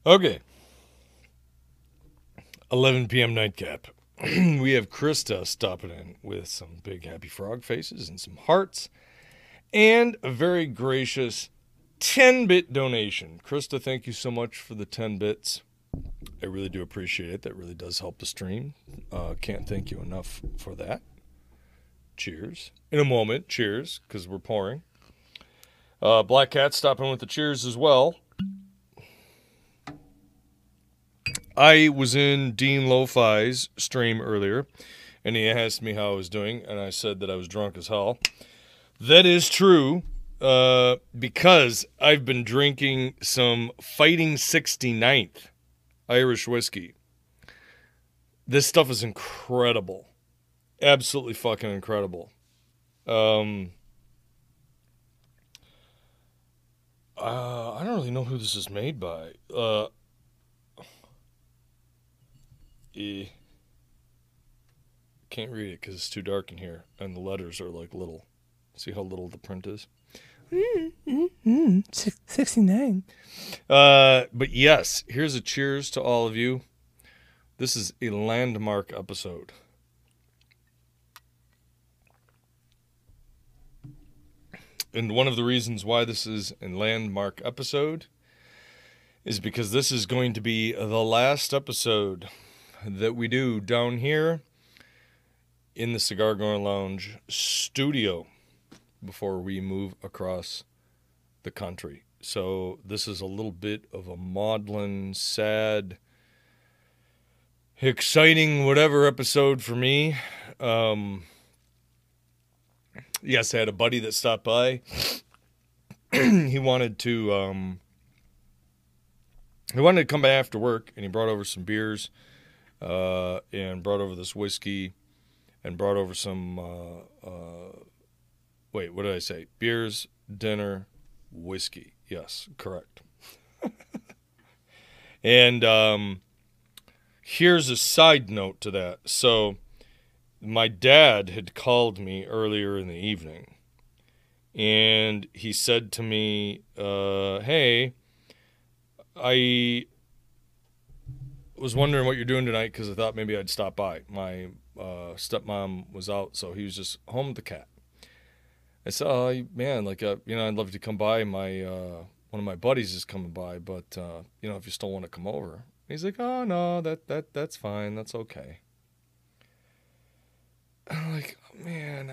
Okay, 11 p.m. nightcap. We have Krista stopping in with some big happy frog faces and some hearts and a very gracious 10-bit donation. Krista, thank you so much for the 10 bits. I really do appreciate it. That really does help the stream. Can't thank you enough for that. Cheers. In a moment, cheers, because we're pouring. Black Cat stopping with the cheers as well. I was in Dean Lo-Fi's stream earlier, and he asked me how I was doing, and I said that I was drunk as hell. That is true, because I've been drinking some Fighting 69th Irish whiskey. This stuff is incredible. Absolutely fucking incredible. I don't really know who this is made by. Can't read it because it's too dark in here, and the letters are like little. See how little the print is? 69. But yes, here's a cheers to all of you. This is a landmark episode. And one of the reasons why this is a landmark episode is because this is going to be the last episode that we do down here in the Cigar Going Lounge studio before we move across the country. So this is a little bit of a maudlin, sad, exciting, whatever episode for me. Yes, I had a buddy that stopped by. He wanted to come by after work, and he brought over some beers, and brought over this whiskey, and brought over some. Wait, what did I say? Beers, dinner, whiskey. Yes, correct. And here's a side note to that. So, my dad had called me earlier in the evening, and he said to me, hey, I was wondering what you're doing tonight because I thought maybe I'd stop by. My stepmom was out, so he was just home with the cat. I said, oh, man, like, I'd love to come by. One of my buddies is coming by, but, if you still want to come over. He's like, oh, no, that's fine. That's okay. And I'm like, oh, man.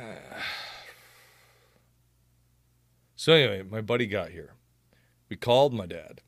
So anyway, my buddy got here. We called my dad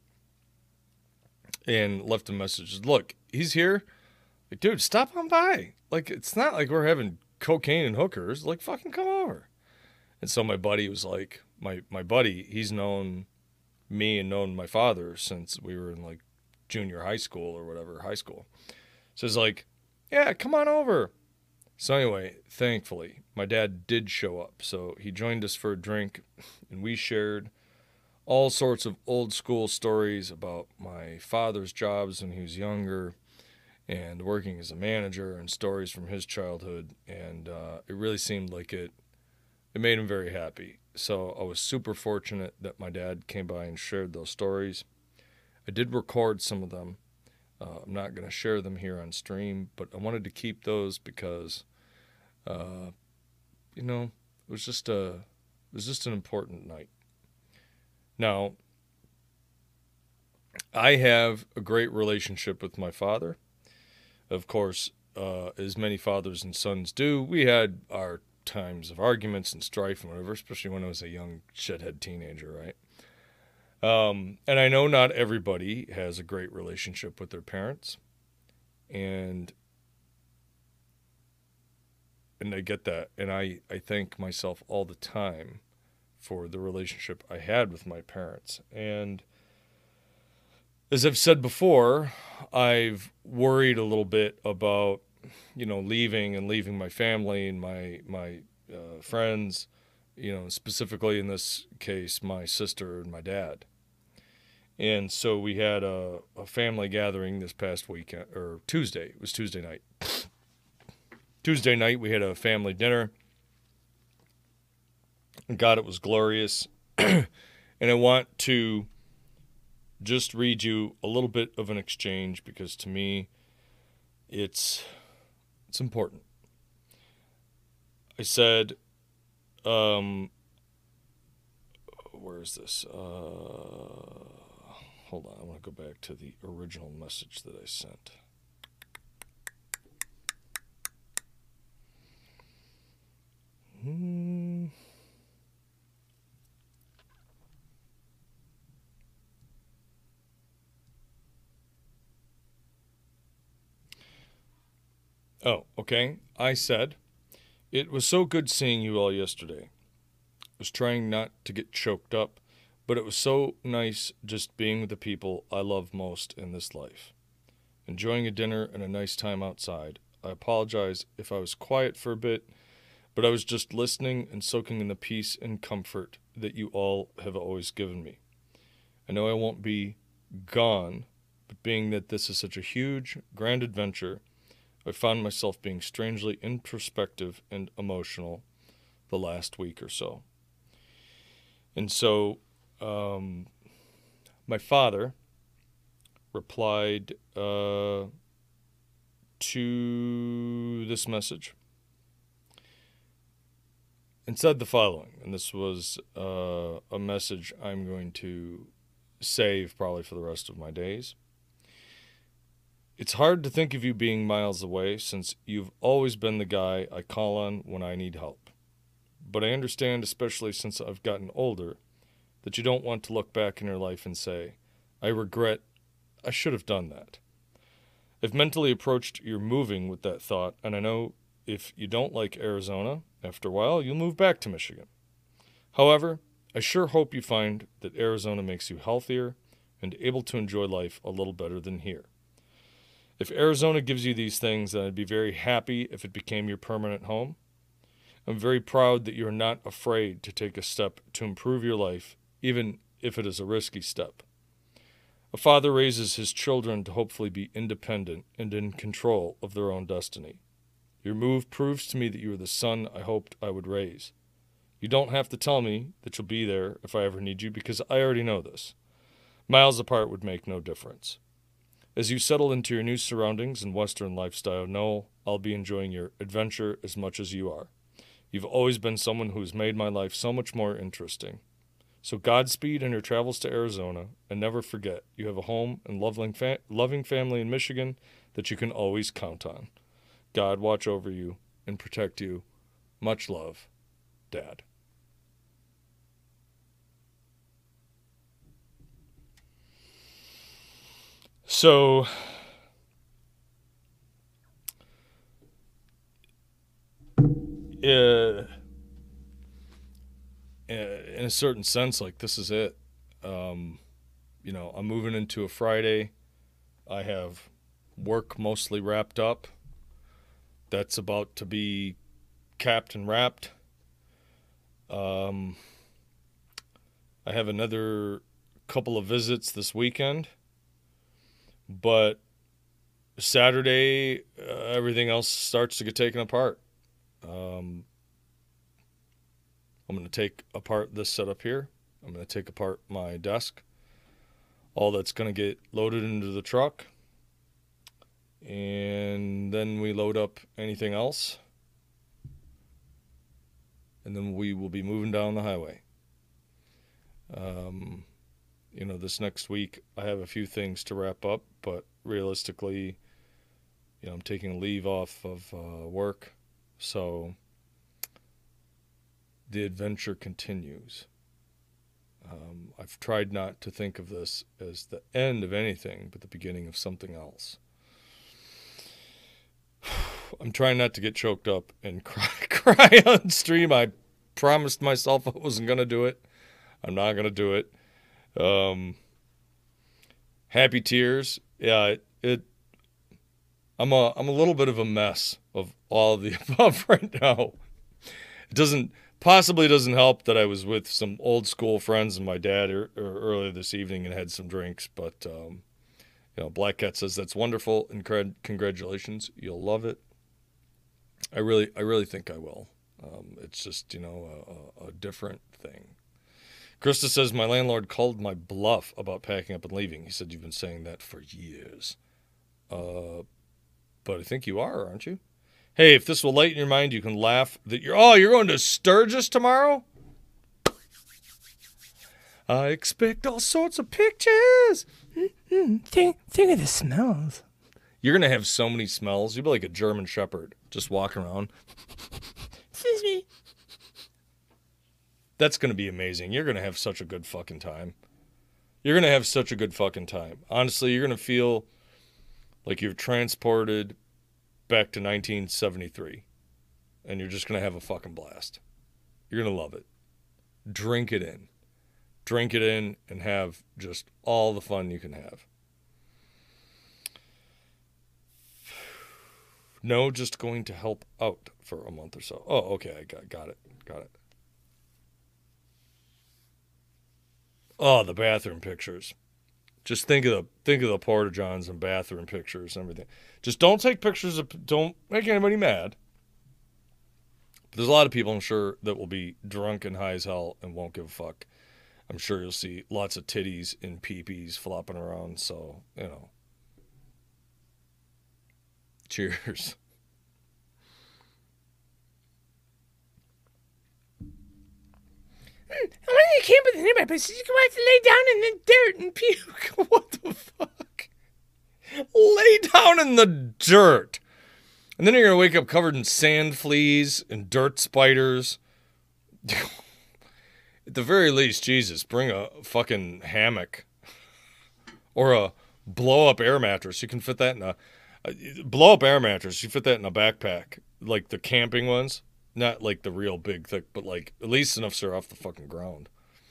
and left a message. Look, he's here. Like, dude, stop on by. Like, it's not like we're having cocaine and hookers. Like, fucking come over. And so my buddy was like, my buddy, he's known me and known my father since we were in like junior high school or whatever, high school. So he's like, yeah, come on over. So anyway, thankfully, my dad did show up. So he joined us for a drink, and we shared all sorts of old school stories about my father's jobs when he was younger and working as a manager, and stories from his childhood. And it really seemed like it made him very happy. So I was super fortunate that my dad came by and shared those stories. I did record some of them. I'm not going to share them here on stream, but I wanted to keep those because, it was just an important night. Now, I have a great relationship with my father. Of course, as many fathers and sons do, we had our times of arguments and strife and whatever, especially when I was a young shithead teenager, right? And I know not everybody has a great relationship with their parents, and I get that, and I thank myself all the time for the relationship I had with my parents. And as I've said before, I've worried a little bit about leaving my family and my friends, specifically in this case, my sister and my dad. And so we had a family gathering this past weekend, or Tuesday. It was Tuesday night. Tuesday night we had a family dinner. God, it was glorious. And I want to just read you a little bit of an exchange because to me, it's important. I said, where is this? Hold on, I want to go back to the original message that I sent. Oh, okay. I said, it was so good seeing you all yesterday. I was trying not to get choked up, but it was so nice just being with the people I love most in this life. Enjoying a dinner and a nice time outside. I apologize if I was quiet for a bit, but I was just listening and soaking in the peace and comfort that you all have always given me. I know I won't be gone, but being that this is such a huge, grand adventure, I found myself being strangely introspective and emotional the last week or so. And so, my father replied to this message and said the following, and this was a message I'm going to save probably for the rest of my days. It's hard to think of you being miles away since you've always been the guy I call on when I need help. But I understand, especially since I've gotten older, that you don't want to look back in your life and say, I regret I should have done that. I've mentally approached your moving with that thought, and I know if you don't like Arizona, after a while you'll move back to Michigan. However, I sure hope you find that Arizona makes you healthier and able to enjoy life a little better than here. If Arizona gives you these things, then I'd be very happy if it became your permanent home. I'm very proud that you're not afraid to take a step to improve your life, even if it is a risky step. A father raises his children to hopefully be independent and in control of their own destiny. Your move proves to me that you are the son I hoped I would raise. You don't have to tell me that you'll be there if I ever need you, because I already know this. Miles apart would make no difference. As you settle into your new surroundings and Western lifestyle, know I'll be enjoying your adventure as much as you are. You've always been someone who's made my life so much more interesting. So Godspeed in your travels to Arizona, and never forget, you have a home and loving family in Michigan that you can always count on. God watch over you and protect you. Much love, Dad. So, in a certain sense, like, this is it. I'm moving into a Friday. I have work mostly wrapped up. That's about to be capped and wrapped. I have another couple of visits this weekend. But Saturday, everything else starts to get taken apart. I'm going to take apart this setup here. I'm going to take apart my desk. All that's going to get loaded into the truck. And then we load up anything else. And then we will be moving down the highway. This next week, I have a few things to wrap up, but realistically, I'm taking a leave off of work, so the adventure continues. I've tried not to think of this as the end of anything, but the beginning of something else. I'm trying not to get choked up and cry on stream. I promised myself I wasn't going to do it. I'm not going to do it. Happy tears. Yeah, I'm a little bit of a mess of all of the above right now. It possibly doesn't help that I was with some old school friends and my dad earlier this evening and had some drinks, but Black Cat says that's wonderful and congratulations. You'll love it. I really think I will. It's just, a different thing. Krista says, my landlord called my bluff about packing up and leaving. He said, you've been saying that for years. But I think you are, aren't you? Hey, if this will lighten your mind, you can laugh that you're going to Sturgis tomorrow? I expect all sorts of pictures. Think of the smells. You're going to have so many smells. You'll be like a German shepherd just walking around. Excuse me. That's going to be amazing. You're going to have such a good fucking time. You're going to have such a good fucking time. Honestly, you're going to feel like you're transported back to 1973. And you're just going to have a fucking blast. You're going to love it. Drink it in. Drink it in and have just all the fun you can have. No, just going to help out for a month or so. Oh, okay, I got it. Oh, the bathroom pictures. Just think of the porta johns and bathroom pictures and everything. Just don't take pictures don't make anybody mad. But there's a lot of people, I'm sure, that will be drunk and high as hell and won't give a fuck. I'm sure you'll see lots of titties and peepees flopping around, so, Cheers. I want to camp with the nearby places. You can watch lay down in the dirt and puke. What the fuck? Lay down in the dirt. And then you're going to wake up covered in sand fleas and dirt spiders. At the very least, Jesus, bring a fucking hammock. Or a blow-up air mattress. You can fit that in a blow-up air mattress. You fit that in a backpack. Like the camping ones. Not like the real big thick, but like at least enough so they're off the fucking ground.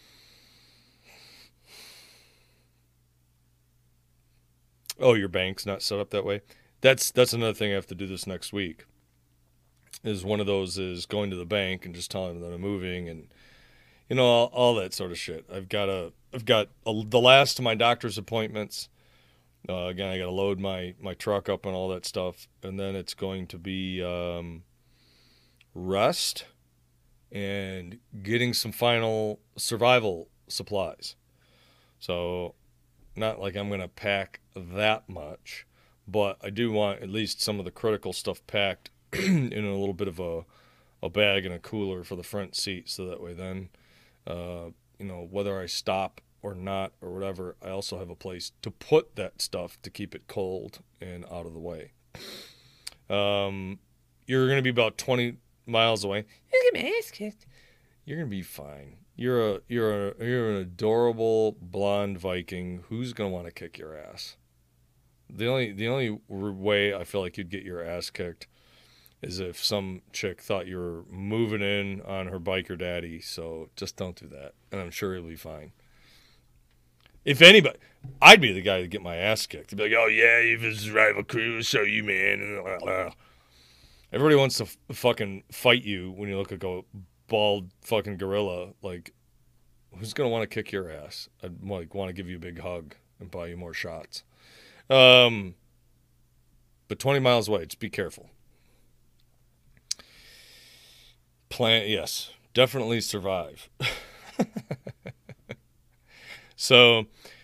Oh, your bank's not set up that way? That's another thing I have to do this next week. Is one of those is going to the bank and just telling them that I'm moving and all that sort of shit. I've got the last of my doctor's appointments. Again, I got to load my truck up and all that stuff, and then it's going to be rest and getting some final survival supplies. So not like I'm going to pack that much, but I do want at least some of the critical stuff packed in a little bit of a bag and a cooler for the front seat, so that way then whether I stop or not or whatever, I also have a place to put that stuff to keep it cold and out of the way. You're going to be about 20 miles away. You get my ass kicked. You're gonna be fine. You're an adorable blonde Viking. Who's gonna want to kick your ass? The only way I feel like you'd get your ass kicked is if some chick thought you were moving in on her biker daddy. So just don't do that, and I'm sure you'll be fine. If anybody, I'd be the guy to get my ass kicked. To be like, oh yeah, you've a survival crew, so you man. Everybody wants to fucking fight you when you look like a bald fucking gorilla. Like, who's going to want to kick your ass? I'd want to give you a big hug and buy you more shots. But 20 miles away, just be careful. Yes, definitely survive. So,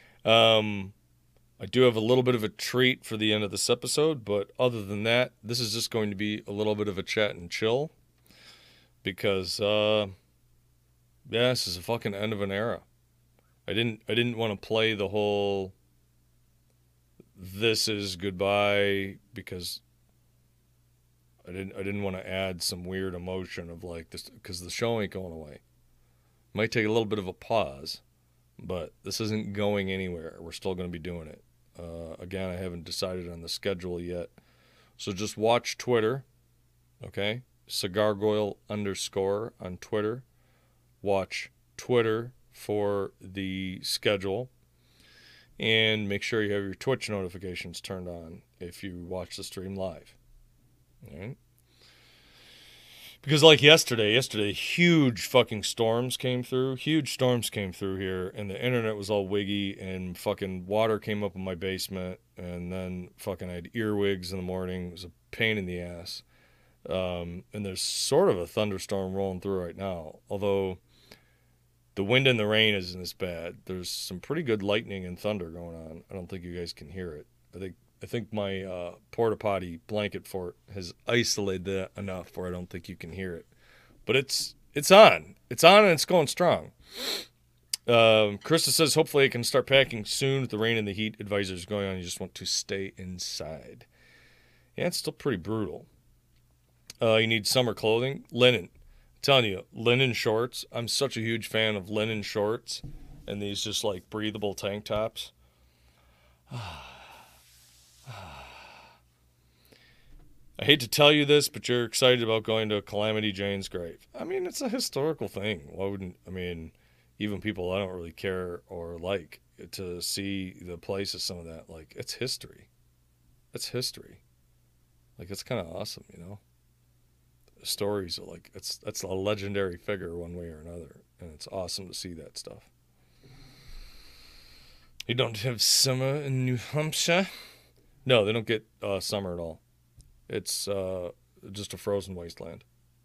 I do have a little bit of a treat for the end of this episode, but other than that, this is just going to be a little bit of a chat and chill because, this is a fucking end of an era. I didn't want to play the whole this is goodbye because I didn't want to add some weird emotion of like this because the show ain't going away. Might take a little bit of a pause, but this isn't going anywhere. We're still going to be doing it. Again, I haven't decided on the schedule yet. So just watch Twitter, okay? Cigargoyle _ on Twitter. Watch Twitter for the schedule. And make sure you have your Twitch notifications turned on if you watch the stream live. All right? Because like yesterday, huge fucking storms came through. Huge storms came through here, and the internet was all wiggy, and fucking water came up in my basement, and then fucking I had earwigs in the morning. It was a pain in the ass. And there's sort of a thunderstorm rolling through right now, although The wind and the rain isn't as bad. There's some pretty good lightning and thunder going on. I don't think you guys can hear it. I think my porta potty blanket fort has isolated that enough where I don't think you can hear it. But it's on. It's on and it's going strong. Krista says hopefully I can start packing soon with the rain and the heat advisories going on. You just want to stay inside. Yeah, it's still pretty brutal. You need summer clothing. Linen. I'm telling you, linen shorts. I'm such a huge fan of linen shorts and these just like breathable tank tops. I hate to tell you this, but you're excited about going to Calamity Jane's grave. I mean, it's a historical thing. Why wouldn't, I mean, even people I don't really care or like to see the place of some of that, like, it's history. It's history. Like, it's kind of awesome, you know? The stories are like, that's a legendary figure one way or another, and it's awesome to see that stuff. You don't have summer in New Hampshire? No, they don't get summer at all. It's just a frozen wasteland.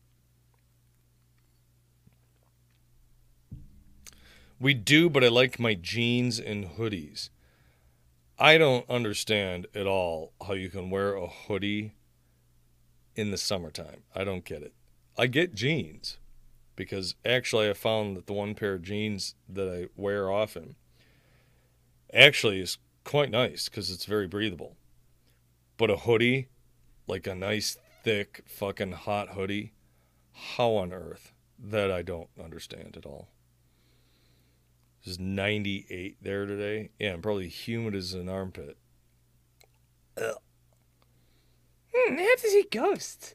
We do, but I like my jeans and hoodies. I don't understand at all how you can wear a hoodie in the summertime. I don't get it. I get jeans because actually I found that the one pair of jeans that I wear often actually is quite nice because it's very breathable. But a hoodie, like a nice, thick, fucking hot hoodie, how on earth? That I don't understand at all. It's 98 there today. Yeah, I'm probably humid as an armpit. Ugh. I have to see ghosts.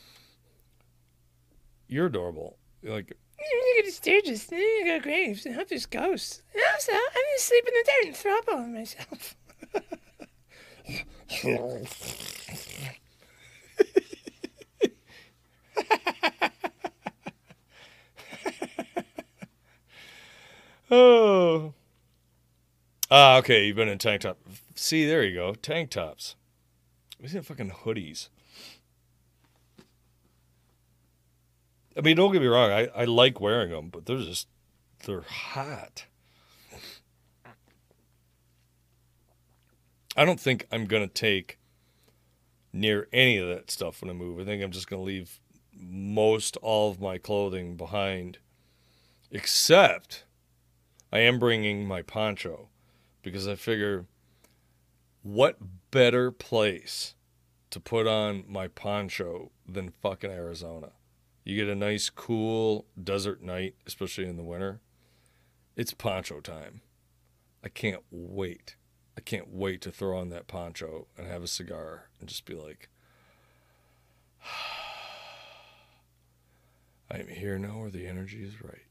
You're adorable. Like, You go to Sturgis, then you go to graves, and hope there's ghosts. And also, I'm gonna sleep in the dirt and throw up all on myself. oh. Okay, you've been in tank top. See, there you go. Tank tops. We see fucking hoodies. I mean, don't get me wrong. I like wearing them, but they're hot. I don't think I'm going to take near any of that stuff when I move. I think I'm just going to leave most all of my clothing behind, except I am bringing my poncho because I figure what better place to put on my poncho than fucking Arizona. You get a nice, cool desert night, especially in the winter. It's poncho time. I can't wait. I can't wait to throw on that poncho and have a cigar and just be like, I am here now where the energy is right.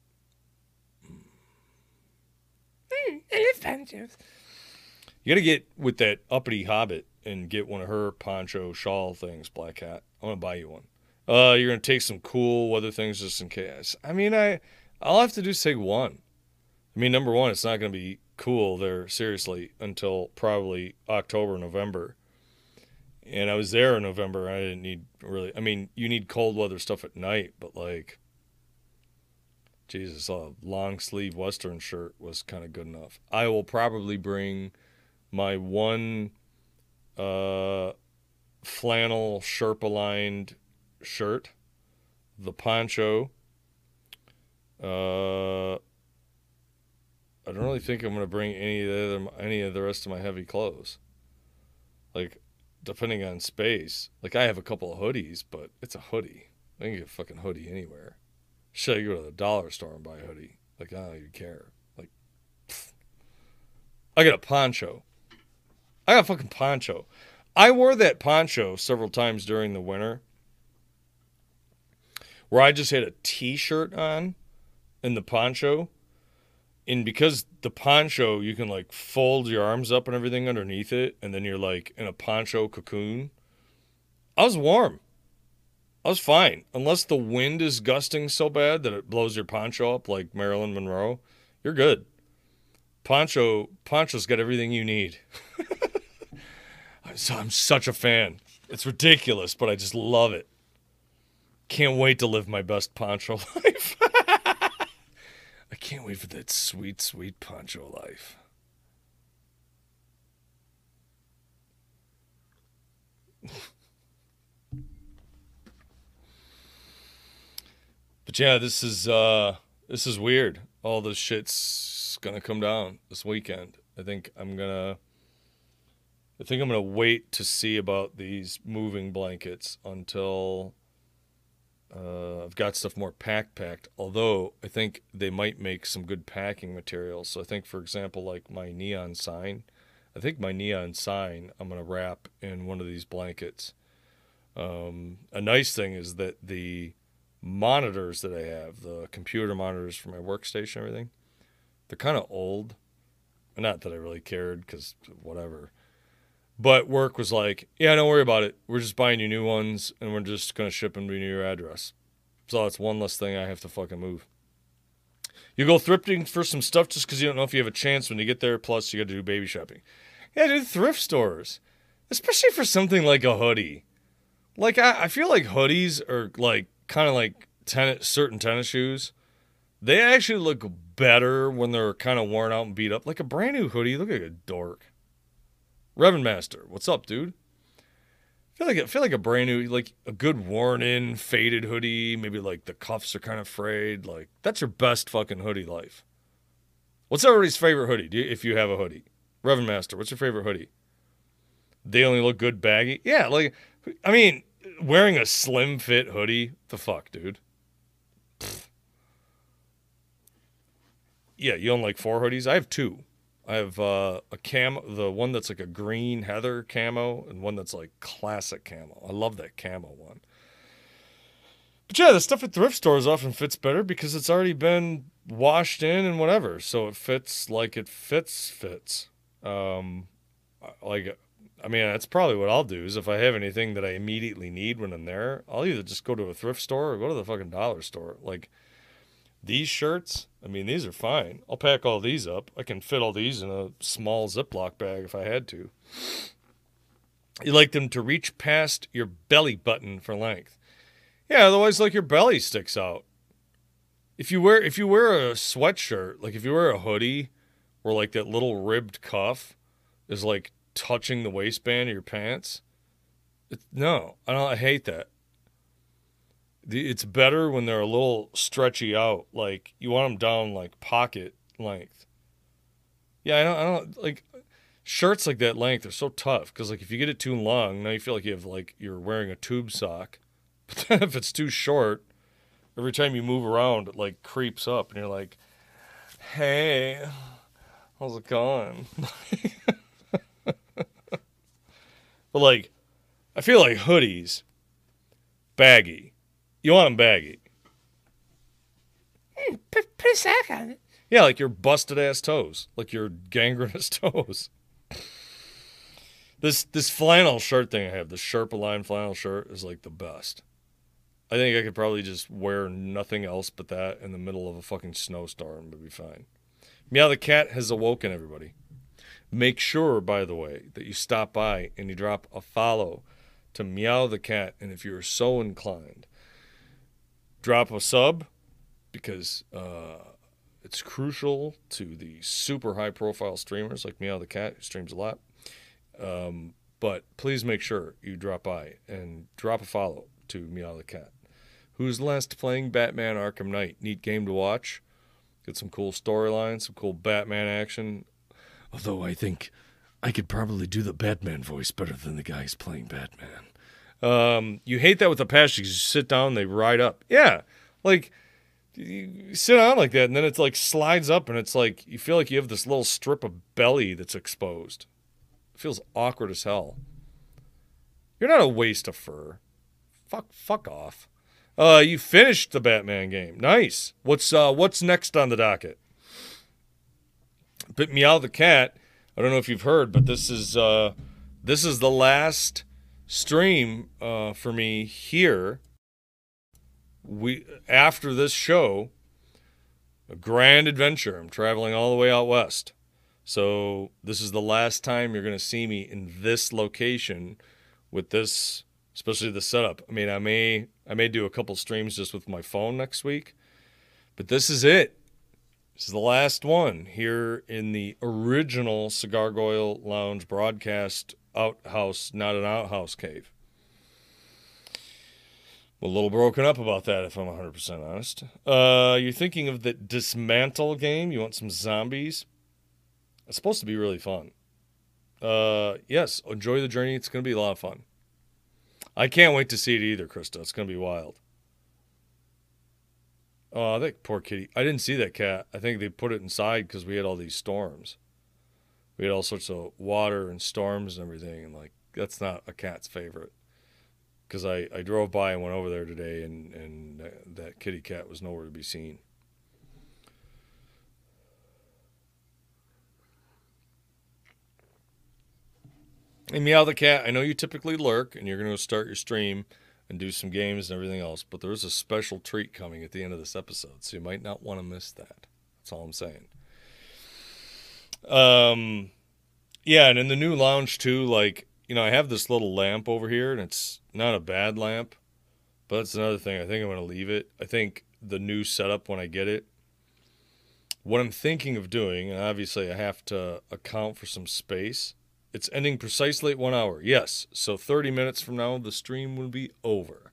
I love ponchos. You got to get with that uppity hobbit and get one of her poncho shawl things, Black Hat. I want to buy you one. You're going to take some cool weather things just in case. I mean, all I have to do is take one. I mean, number one, it's not going to be cool there, seriously, until probably October, November. And I was there in November, and I didn't need really... I mean, you need cold weather stuff at night, but like... Jesus, a long sleeve Western shirt was kind of good enough. I will probably bring my one flannel Sherpa-lined shirt, the poncho. I don't really think I'm going to bring any of the rest of my heavy clothes. Like, depending on space. Like, I have a couple of hoodies, but it's a hoodie. I can get a fucking hoodie anywhere. Should I go to the dollar store and buy a hoodie? Like, I don't even care. Like, pfft. I got a poncho. I got a fucking poncho. I wore that poncho several times during the winter where I just had a t-shirt on and the poncho. And because the poncho, you can like fold your arms up and everything underneath it, and then you're like in a poncho cocoon. I was warm. I was fine. Unless the wind is gusting so bad that it blows your poncho up like Marilyn Monroe, you're good. Poncho's got everything you need. I'm such a fan. It's ridiculous, but I just love it. Can't wait to live my best poncho life. I can't wait for that sweet, sweet poncho life. But yeah, this is weird. All this shit's gonna come down this weekend. I think I'm gonna wait to see about these moving blankets until I've got stuff more packed. Although I think they might make some good packing materials. So I think, for example, like my neon sign. I think my neon sign I'm gonna wrap in one of these blankets. A nice thing is that the monitors that I have, the computer monitors for my workstation, everything, they're kind of old. Not that I really cared, because whatever. But work was like, yeah, don't worry about it. We're just buying you new ones, and we're just going to ship them to your address. So that's one less thing I have to fucking move. You go thrifting for some stuff just because you don't know if you have a chance when you get there, plus you got to do baby shopping. Yeah, dude, thrift stores. Especially for something like a hoodie. Like, I feel like hoodies are like kind of like certain tennis shoes. They actually look better when they're kind of worn out and beat up. Like a brand new hoodie, you look like a dork. Reverend Master, what's up, dude? I feel like a brand new, like a good worn in, faded hoodie. Maybe like the cuffs are kind of frayed. Like, that's your best fucking hoodie life. What's everybody's favorite hoodie? If you have a hoodie, Reverend Master, what's your favorite hoodie? They only look good baggy. Yeah, like, I mean, wearing a slim fit hoodie, the fuck, dude. Pfft. Yeah, you own like 4 hoodies? I have 2. I have a camo, the one that's like a green heather camo, and one that's like classic camo. I love that camo one. But yeah, the stuff at thrift stores often fits better because it's already been washed in and whatever. So it fits like it fits. I mean, that's probably what I'll do is if I have anything that I immediately need when I'm there, I'll either just go to a thrift store or go to the fucking dollar store. Like, these shirts, I mean, these are fine. I'll pack all these up. I can fit all these in a small Ziploc bag if I had to. You like them to reach past your belly button for length. Yeah, otherwise, like, your belly sticks out. If you wear a sweatshirt, like if you wear a hoodie where like that little ribbed cuff is like touching the waistband of your pants, I hate that. It's better when they're a little stretchy out. Like, you want them down, like, pocket length. Yeah, I don't like, shirts like that length are so tough. Because, like, if you get it too long, now you feel like you're wearing a tube sock. But then if it's too short, every time you move around, it, like, creeps up. And you're like, hey, how's it going? But, like, I feel like hoodies, baggy. You want them baggy. Put a sack on it. Yeah, like your busted ass toes, like your gangrenous toes. This flannel shirt thing I have, the Sherpa line flannel shirt, is like the best. I think I could probably just wear nothing else but that in the middle of a fucking snowstorm and be fine. Meow the Cat has awoken everybody. Make sure, by the way, that you stop by and you drop a follow to Meow the Cat, and if you're so inclined, drop a sub, because it's crucial to the super high-profile streamers like Meow the Cat, who streams a lot. But please make sure you drop by and drop a follow to Meow the Cat, who's last playing Batman Arkham Knight. Neat game to watch. Get some cool storylines, some cool Batman action. Although I think I could probably do the Batman voice better than the guys playing Batman. You hate that with a passion because you sit down, they ride up. Yeah, like, you sit down like that, and then it's like slides up, and it's like you feel like you have this little strip of belly that's exposed. It feels awkward as hell. You're not a waste of fur. Fuck off. You finished the Batman game. Nice. What's next on the docket? But Meow the Cat, I don't know if you've heard, but this is the last stream for me here. After this show, a grand adventure. I'm traveling all the way out west. So this is the last time you're going to see me in this location with this, especially the setup. I mean, I may do a couple streams just with my phone next week, but this is it. This is the last one here in the original Cigar Goyle Lounge broadcast outhouse, not an outhouse cave. I'm a little broken up about that, if I'm 100% honest. You're thinking of the Dismantle game? You want some zombies? It's supposed to be really fun. Yes, enjoy the journey. It's going to be a lot of fun. I can't wait to see it either, Krista. It's going to be wild. Oh, that poor kitty. I didn't see that cat. I think they put it inside because we had all these storms. We had all sorts of water and storms and everything. And, like, that's not a cat's favorite. Because I drove by and went over there today, and that kitty cat was nowhere to be seen. Hey, Meow the Cat, I know you typically lurk, and you're going to start your stream and do some games and everything else, but there is a special treat coming at the end of this episode, so you might not want to miss that. That's all I'm saying. Yeah, and in the new lounge, too, like, you know, I have this little lamp over here, and it's not a bad lamp, but that's another thing. I think I'm going to leave it. I think the new setup, when I get it, what I'm thinking of doing, and obviously I have to account for some space, it's ending precisely at 1 hour. Yes, so 30 minutes from now, the stream will be over.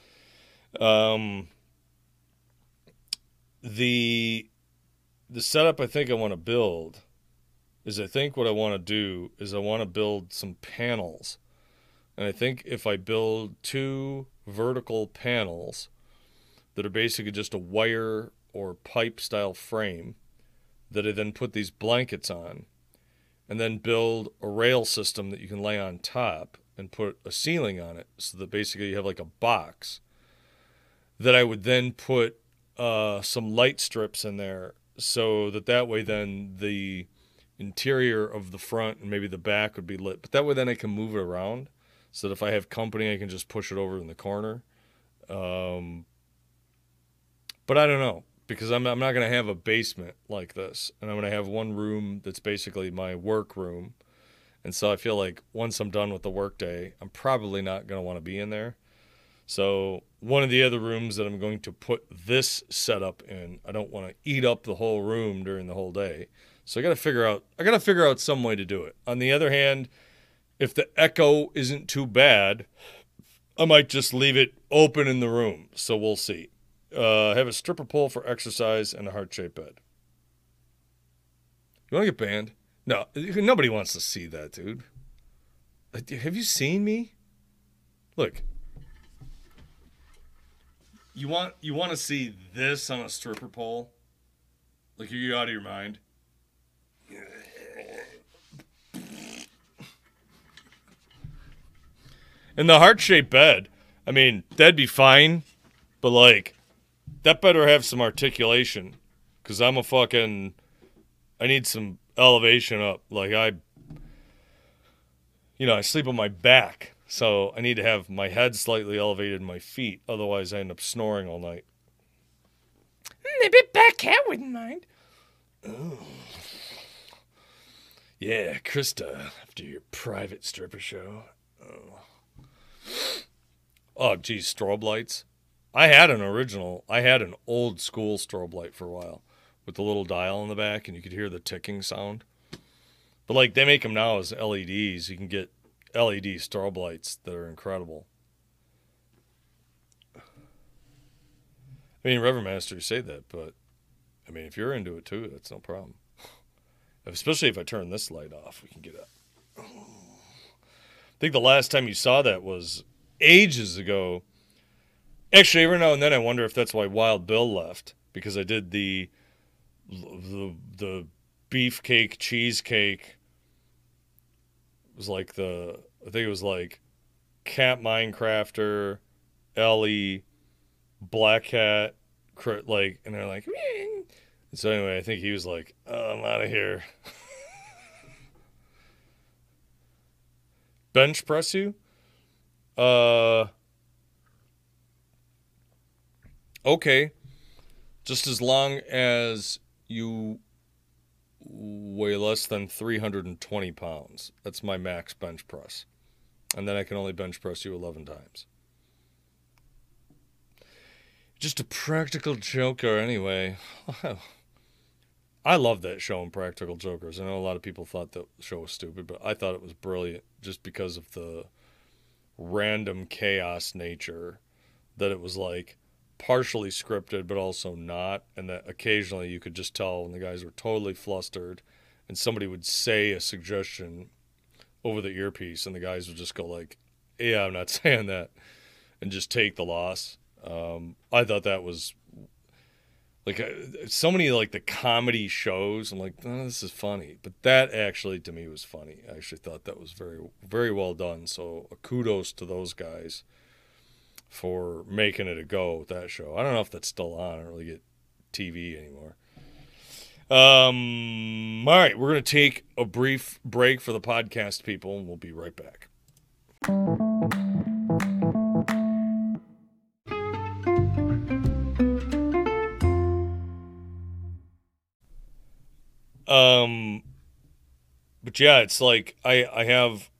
The setup I think I want to build is I think what I want to do is I want to build some panels. And I think if I build 2 vertical panels that are basically just a wire or pipe style frame that I then put these blankets on, and then build a rail system that you can lay on top and put a ceiling on it, so that basically you have like a box that I would then put some light strips in there, so that way then the interior of the front and maybe the back would be lit. But that way then I can move it around, so that if I have company I can just push it over in the corner. But I don't know, because I'm not going to have a basement like this, and I'm going to have one room that's basically my work room. And so I feel like once I'm done with the work day, I'm probably not going to want to be in there. So one of the other rooms that I'm going to put this setup in, I don't want to eat up the whole room during the whole day. So I got to figure out some way to do it. On the other hand, if the echo isn't too bad, I might just leave it open in the room. So we'll see. Have a stripper pole for exercise and a heart-shaped bed. You want to get banned? No, nobody wants to see that, dude. Have you seen me? Look. You want to see this on a stripper pole? Like, are you out of your mind? And the heart-shaped bed, I mean, that'd be fine, but like, that better have some articulation, because I need some elevation up. Like, I sleep on my back, so I need to have my head slightly elevated and my feet. Otherwise, I end up snoring all night. Maybe Bat Cat wouldn't mind. Oh. Yeah, Krista, after your private stripper show. Oh, geez, strobe lights. I had an old school strobe light for a while with the little dial in the back, and you could hear the ticking sound. But like, they make them now as LEDs. You can get LED strobe lights that are incredible. I mean, Reverend Master, you say that, but I mean, if you're into it too, that's no problem. Especially if I turn this light off, we can get up. I think the last time you saw that was ages ago. Actually, every now and then I wonder if that's why Wild Bill left, because I did the beefcake cheesecake. It was like I think it was like Cat Minecrafter, Ellie, Black Hat, like, and they're like, and so anyway, I think he was like, oh, I'm out of here. Bench press you? Okay. Just as long as you weigh less than 320 pounds. That's my max bench press. And then I can only bench press you 11 times. Just a practical joker anyway. I love that show, Impractical Jokers. I know a lot of people thought the show was stupid, but I thought it was brilliant just because of the random chaos nature, that it was like partially scripted but also not, and that occasionally you could just tell when the guys were totally flustered and somebody would say a suggestion over the earpiece and the guys would just go like, yeah, I'm not saying that, and just take the loss. I thought that was like so many like the comedy shows. I'm like, oh, this is funny, but that actually to me was funny. I actually thought that was very, very well done. So kudos to those guys for making it a go with that show. I don't know if that's still on. I don't really get TV anymore. All right, we're gonna take a brief break for the podcast people, and we'll be right back. But yeah, it's like I have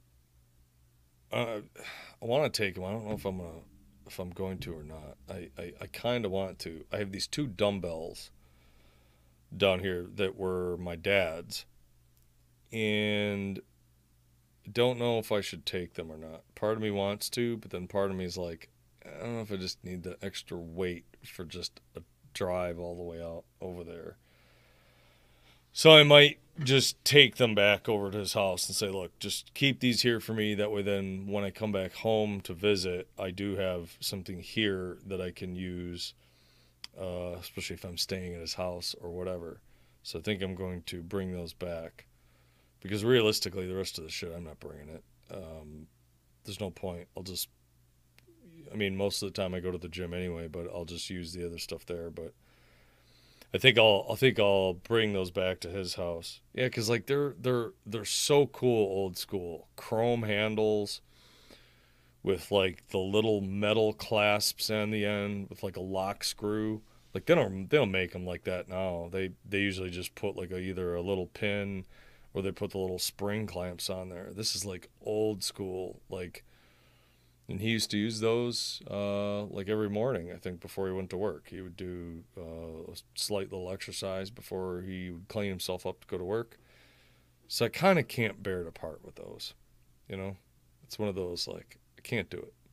I want to take them. I don't know if I'm going to or not. I kind of want to. I have these two dumbbells down here that were my dad's, and don't know if I should take them or not. Part of me wants to, but then part of me is like, I don't know if I just need the extra weight for just a drive all the way out over there. So I might just take them back over to his house and say, look, just keep these here for me. That way then when I come back home to visit, I do have something here that I can use, especially if I'm staying at his house or whatever. So I think I'm going to bring those back. Because realistically, the rest of the shit, I'm not bringing it. There's no point. Most of the time I go to the gym anyway, but I'll just use the other stuff there. But I think I'll bring those back to his house. Yeah, because like they're so cool, old school. Chrome handles with like the little metal clasps on the end with like a lock screw. Like they don't make them like that now. They usually just put like either a little pin or they put the little spring clamps on there. This is like old school, like, and he used to use those like every morning, I think, before he went to work. He would do a slight little exercise before he would clean himself up to go to work. So I kind of can't bear to part with those, you know? It's one of those, like, I can't do it.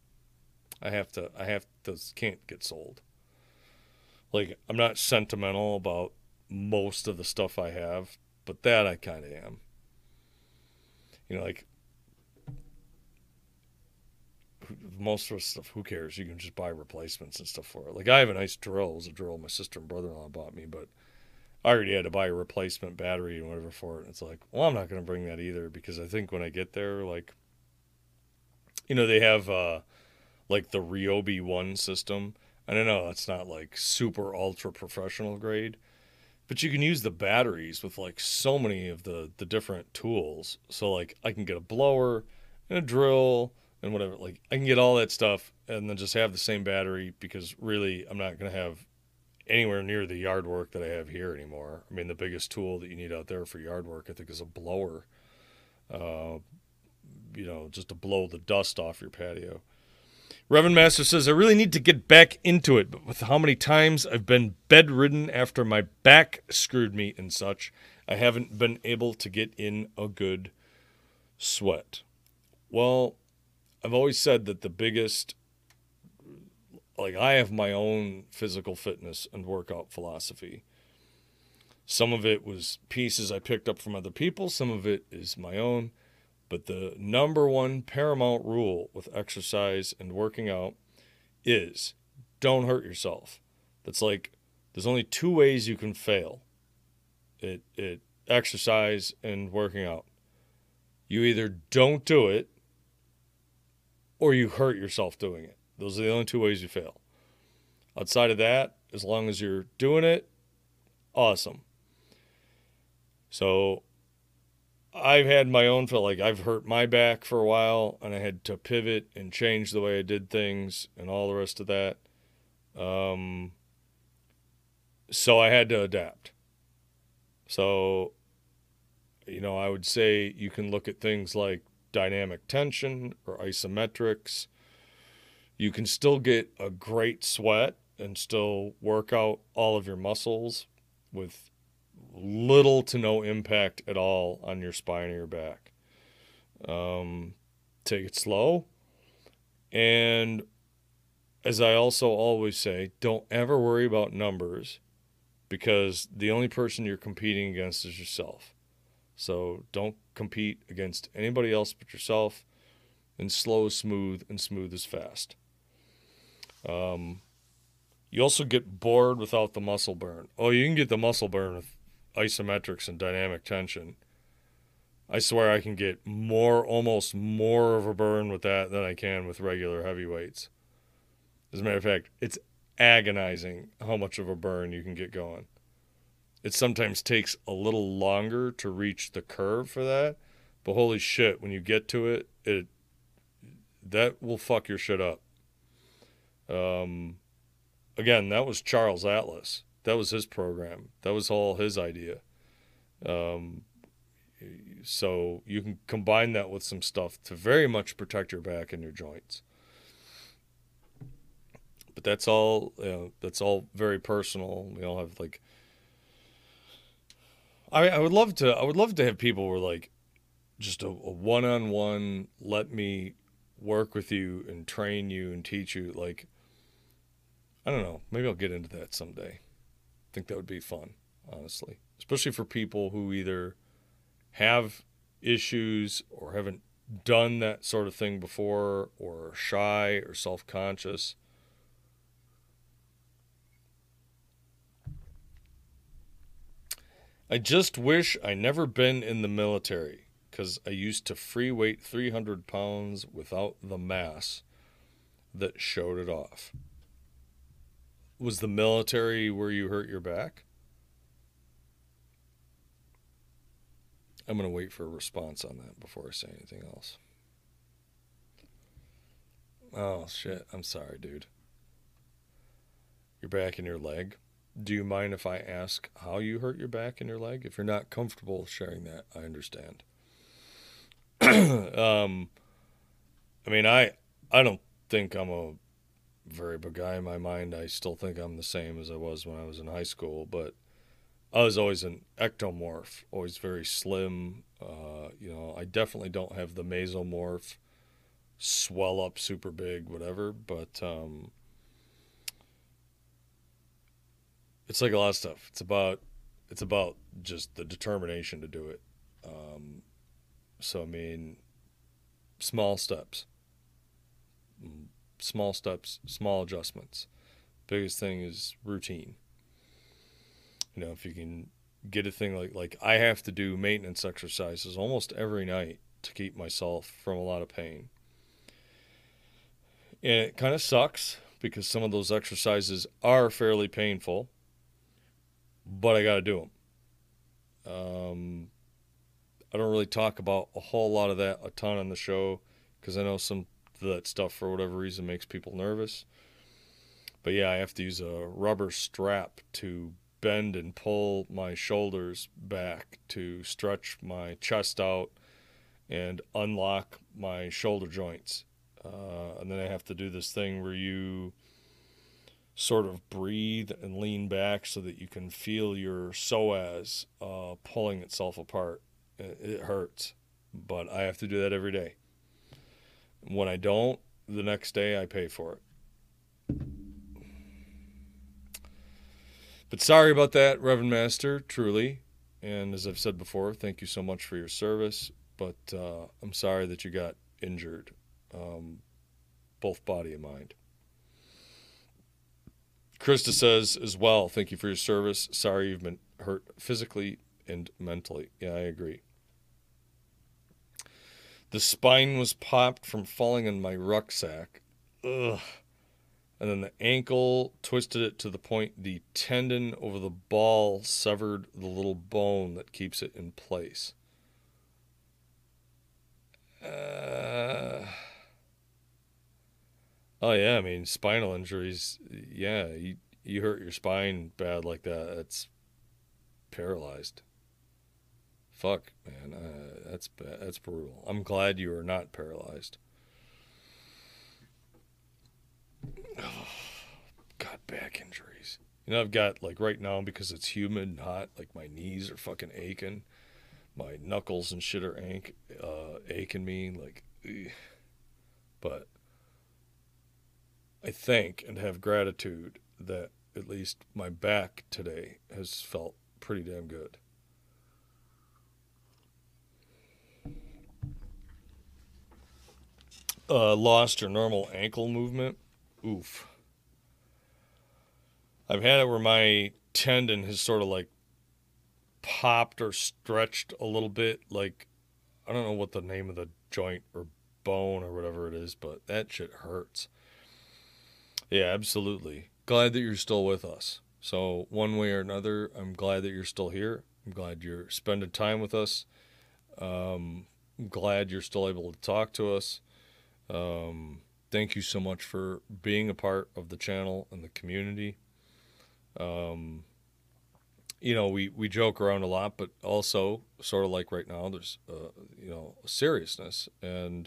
Can't get sold. Like, I'm not sentimental about most of the stuff I have, but that I kind of am. You know, like, most of the stuff, who cares? You can just buy replacements and stuff for it. Like, I have a nice drill. It was a drill my sister and brother-in-law bought me, but I already had to buy a replacement battery and whatever for it. And it's like, well, I'm not going to bring that either, because I think when I get there, like, you know, they have, like, the Ryobi 1 system. And I know it's not, like, super ultra professional grade, but you can use the batteries with, like, so many of the different tools. So, like, I can get a blower and a drill and whatever. Like, I can get all that stuff and then just have the same battery, because really I'm not going to have anywhere near the yard work that I have here anymore. I mean, the biggest tool that you need out there for yard work, I think, is a blower. You know, just to blow the dust off your patio. Reverend Master says, I really need to get back into it, but with how many times I've been bedridden after my back screwed me and such, I haven't been able to get in a good sweat. Well, I've always said that the biggest, like, I have my own physical fitness and workout philosophy. Some of it was pieces I picked up from other people. Some of it is my own. But the number one paramount rule with exercise and working out is don't hurt yourself. That's like, there's only two ways you can fail. It exercise and working out. You either don't do it or you hurt yourself doing it. Those are the only two ways you fail. Outside of that, as long as you're doing it, awesome. So I've had my own feel, like I've hurt my back for a while and I had to pivot and change the way I did things and all the rest of that. So I had to adapt. So, you know, I would say you can look at things like dynamic tension or isometrics. You can still get a great sweat and still work out all of your muscles with little to no impact at all on your spine or your back. Take it slow. And as I also always say, don't ever worry about numbers, because the only person you're competing against is yourself. So don't compete against anybody else but yourself, and slow is smooth and smooth is fast. You also get bored without the muscle burn. Oh, you can get the muscle burn with isometrics and dynamic tension. I swear I can get almost more of a burn with that than I can with regular heavyweights. As a matter of fact, it's agonizing how much of a burn you can get going. It sometimes takes a little longer to reach the curve for that, but holy shit, when you get to it, that will fuck your shit up. Again, that was Charles Atlas. That was his program. That was all his idea. So you can combine that with some stuff to very much protect your back and your joints. But that's all very personal. We all have like, I would love to have people who are like, just a one-on-one, let me work with you and train you and teach you. Like, I don't know, maybe I'll get into that someday. I think that would be fun, honestly. Especially for people who either have issues or haven't done that sort of thing before, or are shy or self-conscious. I just wish I never been in the military, because I used to free weight 300 pounds without the mass that showed it off. Was the military where you hurt your back? I'm going to wait for a response on that before I say anything else. Oh, shit. I'm sorry, dude. Your back and your leg. Do you mind if I ask how you hurt your back and your leg? If you're not comfortable sharing that, I understand. I mean, I don't think I'm a very big guy in my mind. I still think I'm the same as I was when I was in high school, but I was always an ectomorph, always very slim. I definitely don't have the mesomorph, swell up super big, whatever, but it's like a lot of stuff. It's about just the determination to do it. So, I mean, small steps, small adjustments. Biggest thing is routine. If you can get a thing like I have to do maintenance exercises almost every night to keep myself from a lot of pain. And it kind of sucks because some of those exercises are fairly painful, but I got to do them. I don't really talk about a whole lot of that a ton on the show, because I know some of that stuff, for whatever reason, makes people nervous. But yeah, I have to use a rubber strap to bend and pull my shoulders back to stretch my chest out and unlock my shoulder joints. And then I have to do this thing where you sort of breathe and lean back so that you can feel your psoas pulling itself apart. It hurts, but I have to do that every day. When I don't, the next day I pay for it. But sorry about that, Reverend Master, truly. And as I've said before, thank you so much for your service. But I'm sorry that you got injured, both body and mind. Krista says as well, thank you for your service. Sorry you've been hurt physically and mentally. Yeah, I agree. The spine was popped from falling in my rucksack. Ugh. And then the ankle twisted it to the point the tendon over the ball severed the little bone that keeps it in place. Oh, yeah, I mean, spinal injuries, yeah, you hurt your spine bad like that, it's paralyzed. Fuck, man, that's bad. That's brutal. I'm glad you are not paralyzed. Oh, God, back injuries. You know, I've got, like, right now, because it's humid and hot, like, my knees are fucking aching. My knuckles and shit are aching me. Like, ugh. But I thank and have gratitude that at least my back today has felt pretty damn good. Lost your normal ankle movement. Oof. I've had it where my tendon has sort of like popped or stretched a little bit. Like, I don't know what the name of the joint or bone or whatever it is, but that shit hurts. Yeah, absolutely. Glad that you're still with us. So, one way or another, I'm glad that you're still here. I'm glad you're spending time with us. I'm glad you're still able to talk to us. Thank you so much for being a part of the channel and the community. You know, we joke around a lot, but also, sort of like right now, there's, you know, a seriousness. And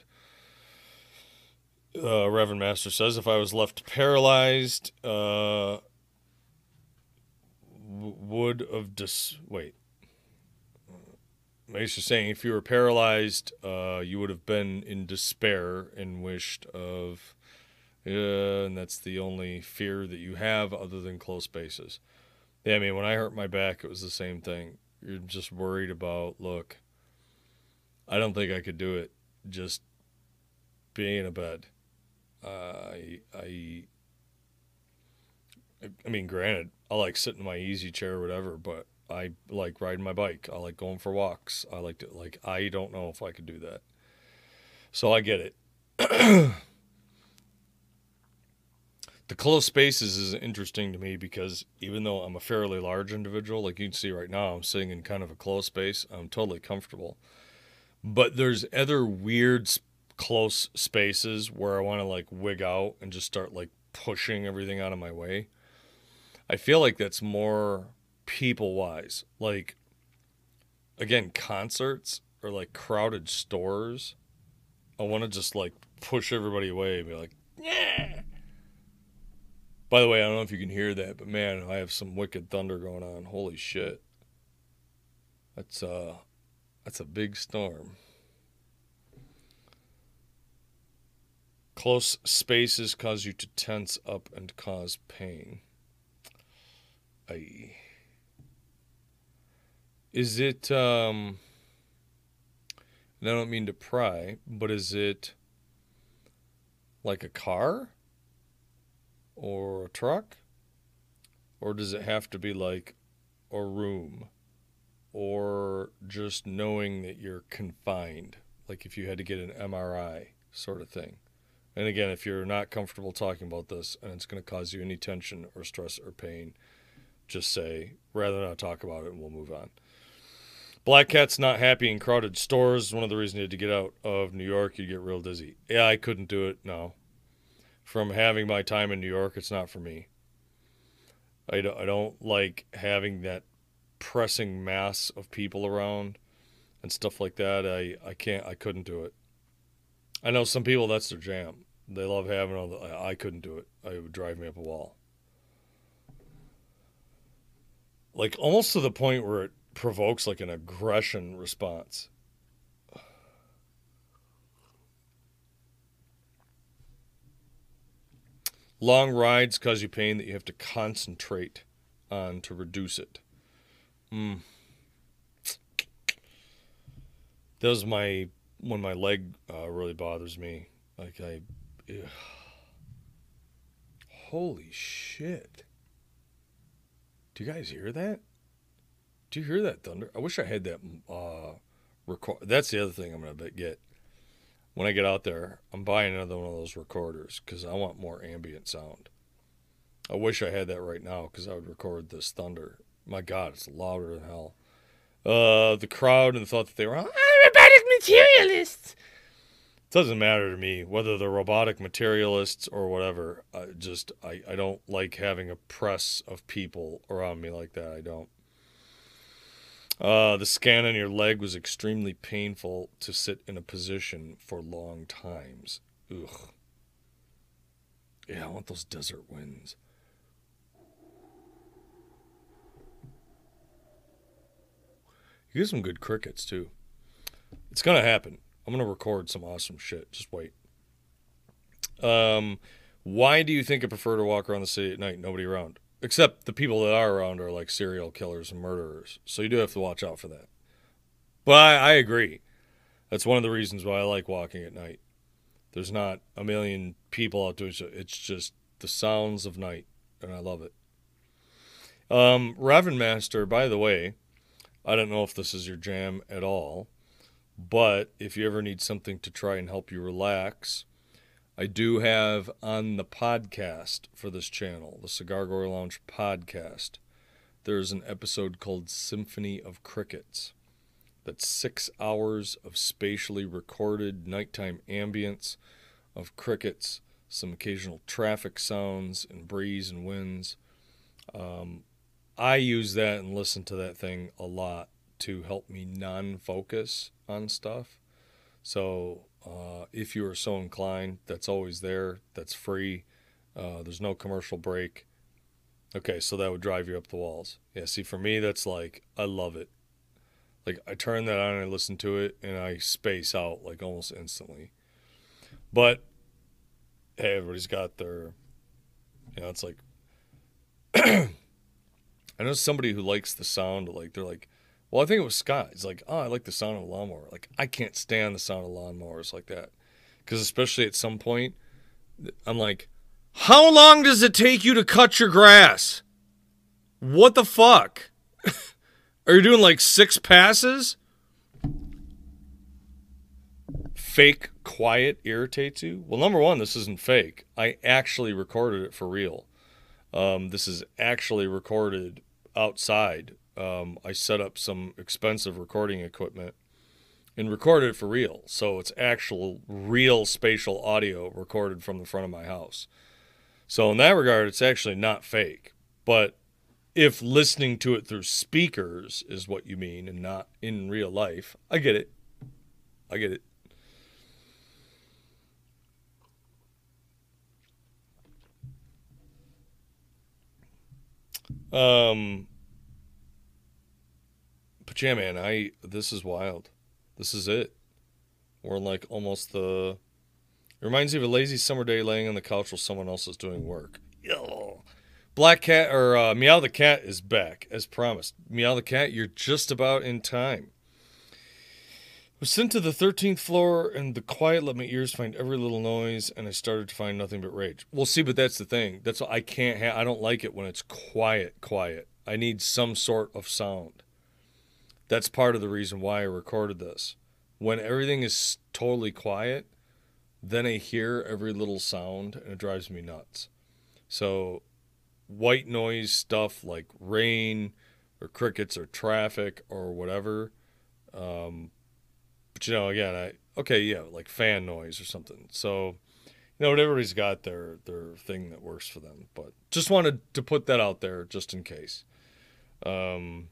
Reverend Master says if I was left paralyzed, would have wait. Master's saying if you were paralyzed, you would have been in despair and wished of, and that's the only fear that you have other than close spaces. Yeah, I mean, when I hurt my back, it was the same thing. You're just worried about, look, I don't think I could do it. Just being in a bed. I mean, granted, I like sitting in my easy chair or whatever, but I like riding my bike. I like going for walks. I like to, like, I don't know if I could do that. So I get it. The close spaces is interesting to me because even though I'm a fairly large individual, like you can see right now, I'm sitting in kind of a close space. I'm totally comfortable. But there's other weird close spaces where I want to like wig out and just start like pushing everything out of my way. I feel like that's more people-wise. Like, again, concerts or like crowded stores. I want to just like push everybody away and be like, yeah. By the way, I don't know if you can hear that, but man, I have some wicked thunder going on. Holy shit. That's a big storm. Close spaces cause you to tense up and cause pain. Aye. Is it, and I don't mean to pry, but is it like a car? Or a truck? Or does it have to be like a room? Or just knowing that you're confined? Like if you had to get an MRI sort of thing. And again, if you're not comfortable talking about this and it's going to cause you any tension or stress or pain, just say, rather not talk about it and we'll move on. Black Cat's not happy in crowded stores. One of the reasons you had to get out of New York, you get real dizzy. Yeah, I couldn't do it, no. From having my time in New York, it's not for me. I don't like having that pressing mass of people around and stuff like that. I couldn't do it. I know some people, that's their jam. They love having all the, I couldn't do it. It would drive me up a wall. Like almost to the point where it provokes like an aggression response. Long rides cause you pain that you have to concentrate on to reduce it. Does when my leg really bothers me. Like ugh. Holy shit. Do you guys hear that? Do you hear that thunder? I wish I had that record. That's the other thing I'm going to get. When I get out there, I'm buying another one of those recorders because I want more ambient sound. I wish I had that right now because I would record this thunder. My God, it's louder than hell. The crowd and thought that they were robotic materialists. It doesn't matter to me whether they're robotic materialists or whatever. I don't like having a press of people around me like that. I don't. The scan on your leg was extremely painful to sit in a position for long times. Ugh. Yeah, I want those desert winds. You get some good crickets, too. It's going to happen. I'm going to record some awesome shit. Just wait. Why do you think I prefer to walk around the city at night? Nobody around. Except the people that are around are like serial killers and murderers. So you do have to watch out for that. But I agree. That's one of the reasons why I like walking at night. There's not a million people out doing so. It's just the sounds of night, and I love it. Reverend Master, by the way, I don't know if this is your jam at all, but if you ever need something to try and help you relax, I do have on the podcast for this channel, the Cigar Goer Lounge podcast, there's an episode called Symphony of Crickets. That's 6 hours of spatially recorded nighttime ambience of crickets, some occasional traffic sounds and breeze and winds. I use that and listen to that thing a lot to help me non-focus on stuff. So if you are so inclined, that's always there. That's free. There's no commercial break. Okay, so that would drive you up the walls. Yeah, see, for me, that's like, I love it. Like, I turn that on and I listen to it, and I space out, like, almost instantly. But, hey, everybody's got their, it's like, I know somebody who likes the sound, like, they're like, well, I think it was Scott. He's like, oh, I like the sound of a lawnmower. Like, I can't stand the sound of lawnmowers like that. Because especially at some point, I'm like, how long does it take you to cut your grass? What the fuck? Are you doing like 6 passes? Fake quiet irritates you? Well, number one, this isn't fake. I actually recorded it for real. This is actually recorded outside. I set up some expensive recording equipment and recorded it for real. So it's actual real spatial audio recorded from the front of my house. So in that regard, it's actually not fake. But if listening to it through speakers is what you mean and not in real life, I get it. I get it. But yeah, man, this is wild. This is it. We're like almost it reminds me of a lazy summer day laying on the couch while someone else is doing work. Yo. Black Cat, or Meow the Cat is back, as promised. Meow the Cat, you're just about in time. I was sent to the 13th floor, and the quiet let my ears find every little noise, and I started to find nothing but rage. Well, see, but that's the thing. That's what I can't have. I don't like it when it's quiet. I need some sort of sound. That's part of the reason why I recorded this. When everything is totally quiet, then I hear every little sound, and it drives me nuts. So white noise stuff like rain or crickets or traffic or whatever. But again, like fan noise or something. So, everybody's got their thing that works for them. But just wanted to put that out there just in case. So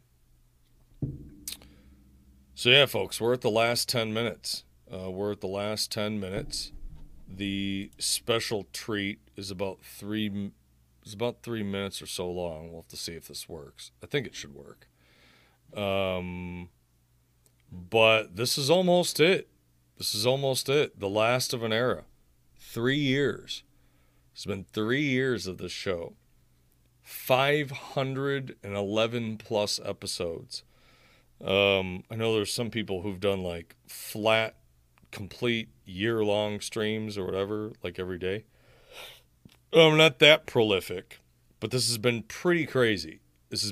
yeah, folks, we're at the last 10 minutes. The special treat is about 3 minutes or so long. We'll have to see if this works. I think it should work. But this is almost it. The last of an era. 3 years. It's been 3 years of this show. 511 plus episodes. I know there's some people who've done like flat, complete year-long streams or whatever, like every day. I'm not that prolific, but this has been pretty crazy.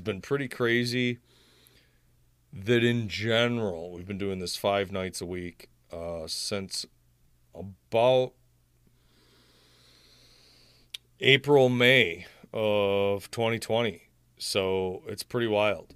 That in general, we've been doing this 5 nights a week since about April, May of 2020. So it's pretty wild.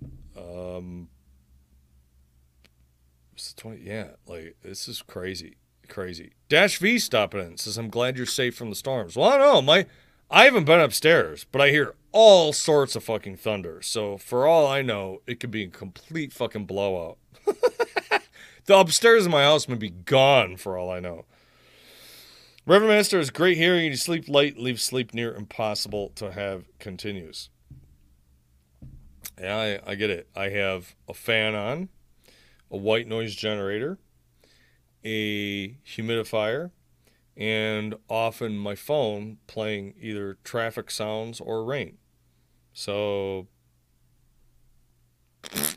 This is crazy. Dash V stopping in, says, I'm glad you're safe from the storms. Well, I don't know. I haven't been upstairs, but I hear all sorts of fucking thunder. So for all I know, it could be a complete fucking blowout. The upstairs of my house may be gone for all I know. Reverend Master is great hearing. You sleep light, leave sleep near impossible to have continues. Yeah, I get it. I have a fan on. a white noise generator, a humidifier, and often my phone playing either traffic sounds or rain. So, but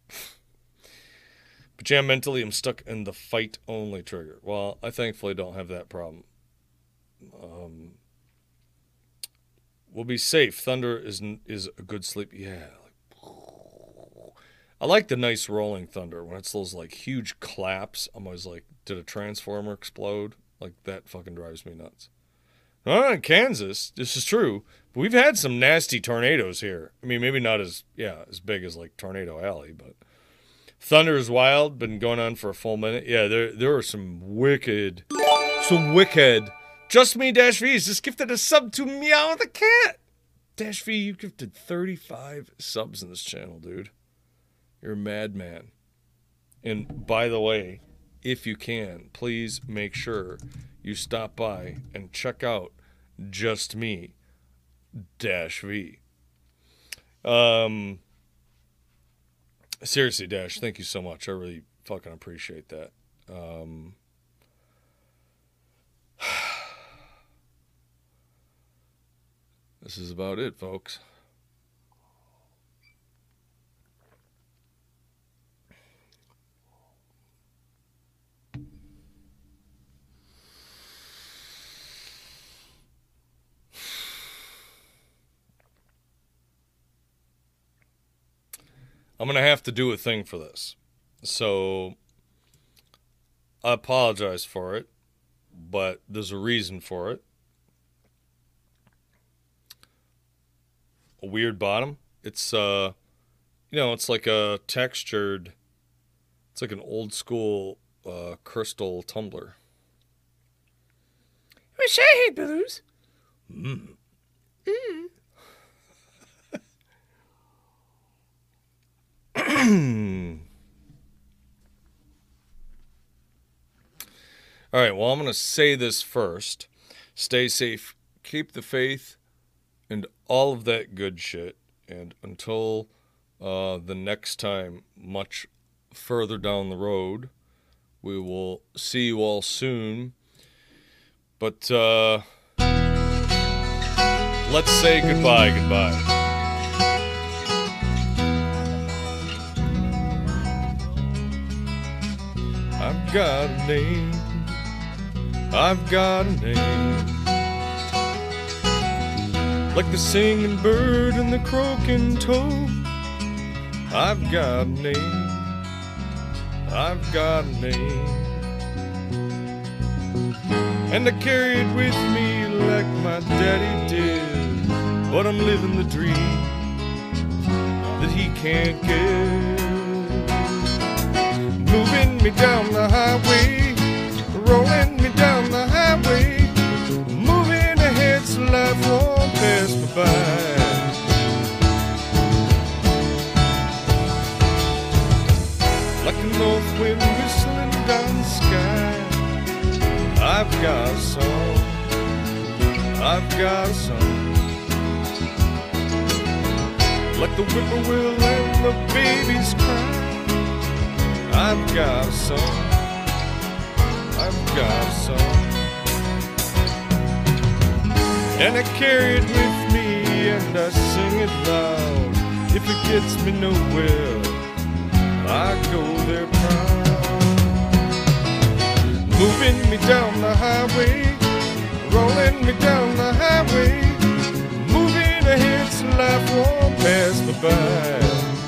yeah, mentally I'm stuck in the fight only trigger. Well, I thankfully don't have that problem. We'll be safe. Thunder is a good sleep. Yeah. I like the nice rolling thunder when it's those like huge claps. I'm always like, did a transformer explode? Like that fucking drives me nuts. In Kansas, this is true, but we've had some nasty tornadoes here. I mean, maybe not as big as like Tornado Alley, but thunder is wild. Been going on for a full minute. Yeah, there are some wicked. Just Me Dash V has just gifted a sub to Meow the Cat. Dash V, you gifted 35 subs in this channel, dude. You're a madman. And by the way, if you can, please make sure you stop by and check out Just Me Dash V. Seriously, Dash, thank you so much. I really fucking appreciate that. This is about it, folks. I'm going to have to do a thing for this. So, I apologize for it, but there's a reason for it. A weird bottom. It's, it's like a textured, it's like an old school crystal tumbler. Wish I had blues. All right, well, I'm going to say this first. Stay safe, keep the faith, and all of that good shit. And until the next time, much further down the road, we will see you all soon. But let's say goodbye. I've got a name. I've got a name. Like the singing bird and the croaking toad. I've got a name. I've got a name. And I carry it with me like my daddy did. But I'm living the dream that he can't get. Moving me down the highway, rolling me down the highway, moving ahead so life won't pass me by. Like a north wind whistling down the sky, I've got a song, I've got a song. Like the whippoorwill and the babies cry, I've got a song, I've got a song. And I carry it with me and I sing it loud. If it gets me nowhere, I go there proud. Moving me down the highway, rolling me down the highway, moving ahead so life won't pass me by.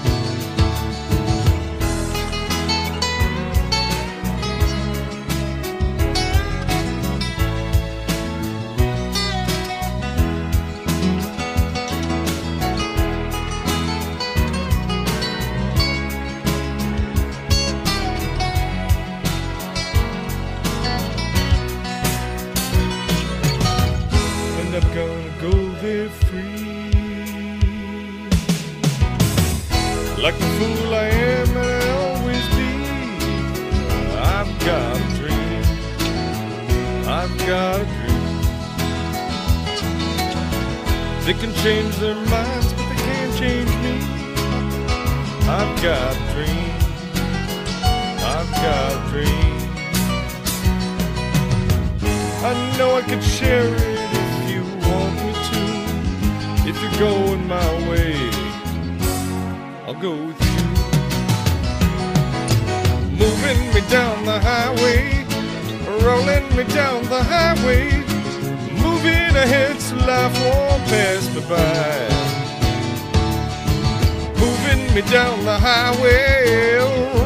Like the fool I am and I always be, I've got a dream, I've got a dream. They can change their minds, but they can't change me. I've got a dream, got a dream. I know I could share it if you want me to. If you're going my way, I'll go with you. Moving me down the highway, rolling me down the highway, moving ahead so life won't pass me by. Moving me down the highway,